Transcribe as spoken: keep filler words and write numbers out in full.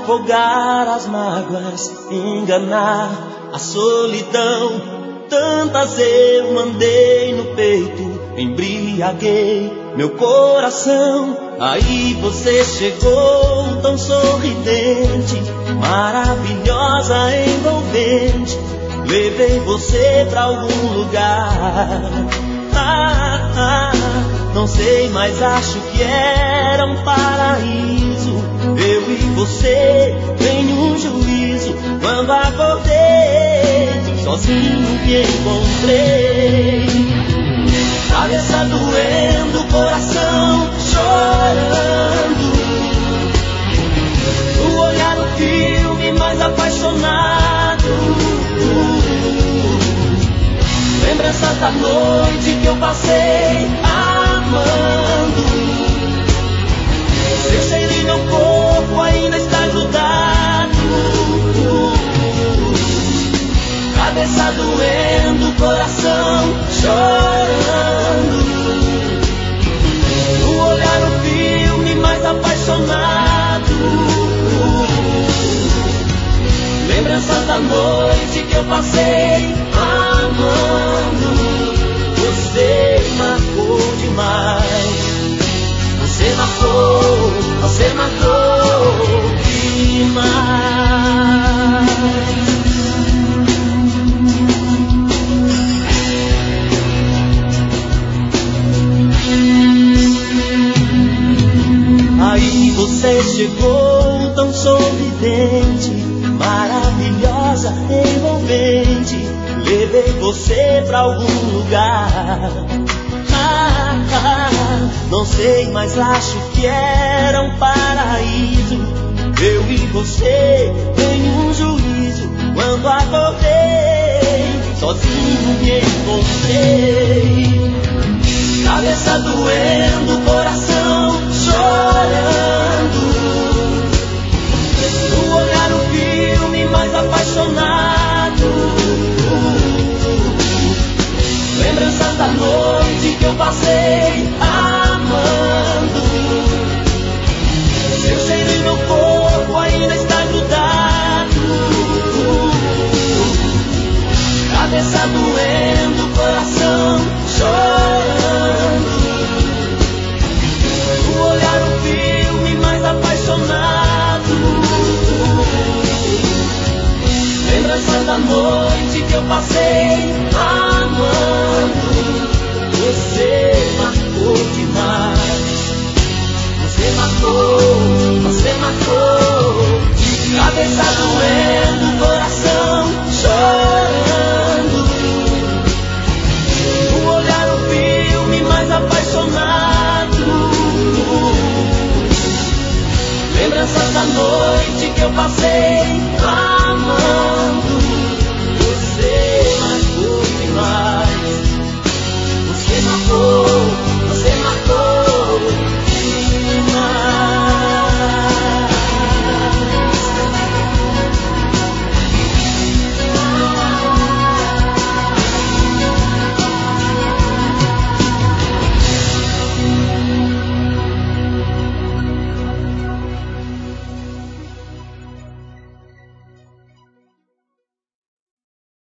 afogar as mágoas, enganar a solidão. Tantas eu mandei no peito, embriaguei meu coração. Aí você chegou tão sorridente, maravilhosa, envolvente. Levei você pra algum lugar. Ah, ah, não sei, mas acho que era um paraíso. Eu e você em um juízo. Quando acordei, sozinho me encontrei. Cabeça doendo, coração chorando. O olhar no filme mais apaixonado. Lembranças da noite que eu passei amando. Seu cheiro e meu corpo ainda está grudado. Cabeça doendo, coração chorando. O olhar no filme mais apaixonado. Lembranças da noite que eu passei amando. Você marcou demais. Você marcou, você marcou demais. Aí você chegou tão sorridente, maravilhosa, envolvente. Levei você pra algum lugar. Ah, ah, não sei, mas acho que era um paraíso. Eu e você em um juízo. Quando acordei, sozinho me encontrei. Cabeça doendo, coração chorando. No olhar no filme mais apaixonado. Lembranças da noite que eu passei amando. Seu cheiro e meu corpo ainda está grudado. Cabeça doendo, coração chorando. O olhar no filme mais apaixonado. Lembranças da noite que eu passei amando. Você marcou demais. Você marcou, você marcou. Cabeça doendo.